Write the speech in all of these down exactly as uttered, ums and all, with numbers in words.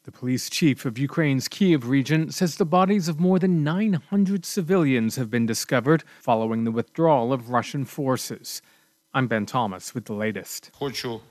The police chief of Ukraine's Kyiv region says the bodies of more than nine hundred civilians have been discovered following the withdrawal of Russian forces. I'm Ben Thomas with the latest. Kyiv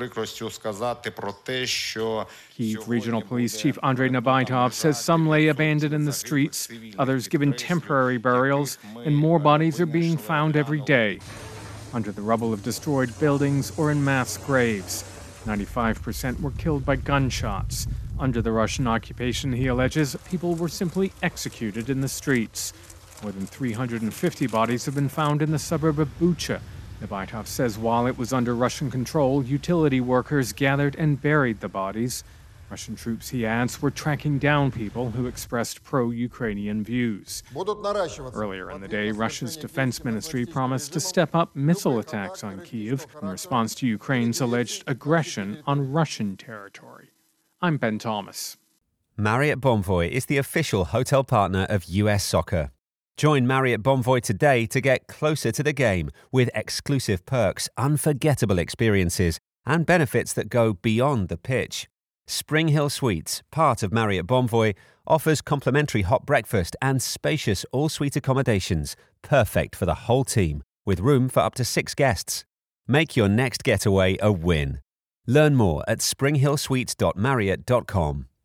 Regional Police Chief Andrei Nabaitov says some lay abandoned in the streets, others given temporary burials, and more bodies are being found every day, under the rubble of destroyed buildings or in mass graves. ninety-five percent were killed by gunshots. Under the Russian occupation, he alleges, people were simply executed in the streets. More than three hundred fifty bodies have been found in the suburb of Bucha. Nabaitov says while it was under Russian control, utility workers gathered and buried the bodies. Russian troops, he adds, were tracking down people who expressed pro-Ukrainian views. Earlier in the day, Russia's defense ministry promised to step up missile attacks on Kyiv in response to Ukraine's alleged aggression on Russian territory. I'm Ben Thomas. Marriott Bonvoy is the official hotel partner of U S Soccer. Join Marriott Bonvoy today to get closer to the game with exclusive perks, unforgettable experiences, and benefits that go beyond the pitch. Spring Hill Suites, part of Marriott Bonvoy, offers complimentary hot breakfast and spacious all-suite accommodations, perfect for the whole team, with room for up to six guests. Make your next getaway a win. Learn more at spring hill suites dot marriott dot com.